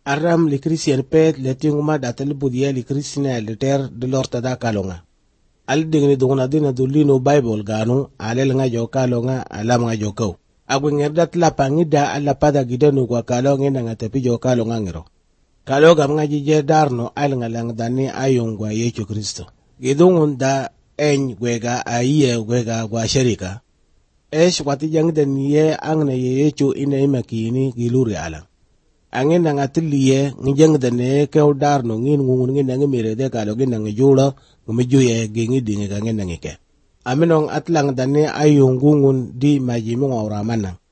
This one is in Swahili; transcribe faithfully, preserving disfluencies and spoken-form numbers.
Aram li Christian pet le tinguma datal budia li Christian le ter de lorta da kalonga. Al dingni dungna dina dulino Bible ganu alel nga jo kalonga alam nga jo kau. Agwe ngerdat la pangida ala pada gidanu kwa kalonga nga tepi jo kalonga ngero. Kaloga mga jije darno al nga lang dani ayong kwa Yesu Kristo. Gidungun da eny gwega aiye gwega kwa sherika. Esh wati jang den ye ang na Yesu ina imakini giluri alang. Angin nga atiliye ngijang dane kew darno ngin ngungun ngin nga mire de kaloga nga jula ngumijuye gengi dingi nga ngin nga ke. Aminong atlang dani ayong gungun di majimong oramanang.